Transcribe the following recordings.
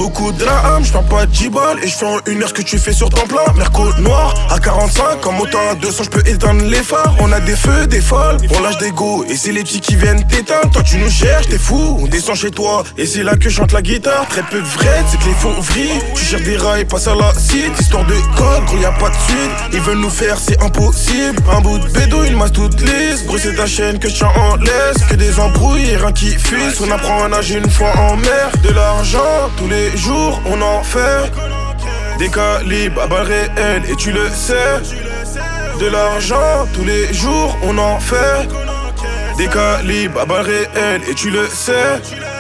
beaucoup de la âme, j'perds pas 10 balles et j'fais en 1 heure ce que tu fais sur ton plein. Merco noir à 45, en moto à 200 j'peux éteindre les phares. On a des feux, des folles, on lâche des go et c'est les petits qui viennent t'éteindre. Toi tu nous cherches, t'es fou, on descend chez toi et c'est là que chante la guitare. Très peu de vrai, c'est que les faux vris. Tu cherches des rails, passe à la cite, histoire de code, gros y'a pas de suite. Ils veulent nous faire, c'est impossible. Un bout de bédo, une masse toute lisse. Bruit c'est ta chaîne que je tiens en laisse. Que des embrouilles et rien qui fuisse. On apprend à nager une fois en mer. De l'argent, tous les jours on en fait. Des calibres à balles réelles et tu le sais. De l'argent, tous les jours on en fait. Des calibres à balles réelles et tu le sais.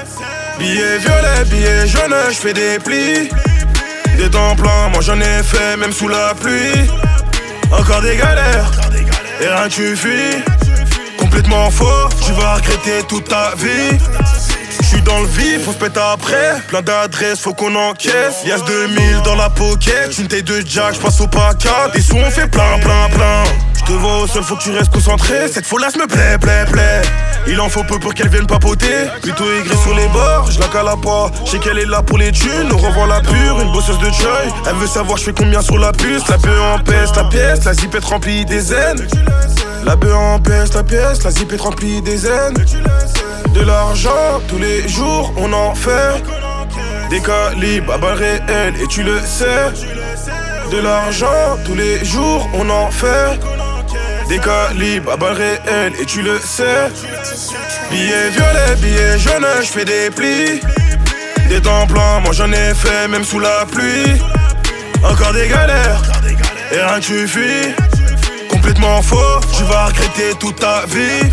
Billets violets, billets jaunes, j'fais des plis. Des temps pleins, moi j'en ai fait même sous la pluie. Encore des galères, et rien que tu fuis. Complètement faux, tu vas regretter toute ta vie. J'suis dans le vif, on se pète après. Plein d'adresses, faut qu'on encaisse. Y'a 2000 dans la pocket, une taille de jack, j'passe au paca. Des sous on fait plein, plein, plein. J'te vois au sol, faut que tu restes concentré. Cette folasse me plaît, plaît, plaît. Il en faut peu pour qu'elle vienne papoter. Plutôt aigrie sur les bords, je la cale pas. J'sais qu'elle est là pour les thunes, on revend la pure. Une bosseuse de joy, elle veut savoir j'fais combien sur la puce. La bœuf en peste, la pièce, la zipette remplie des zen. La bœuf en peste, la pièce, la zipette remplie des zen. De l'argent, tous les jours on en fait. Des calibres à balles réelles et tu le sais. De l'argent, tous les jours on en fait. Des calibres à balles réelles et tu le sais. Billets violets, billets jaunes, j'fais des plis. Des temps pleins, moi j'en ai fait même sous la pluie. Encore des galères, et rien que tu fuis. Complètement faux, tu vas regretter toute ta vie.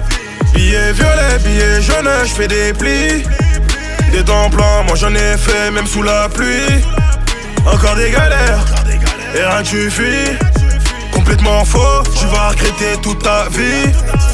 Billets violets, billets jaunes, j'fais des plis. Des temps pleins, moi j'en ai fait même sous la pluie. Encore des galères, et rien que tu fuis. Complètement faux, tu vas regretter toute ta vie.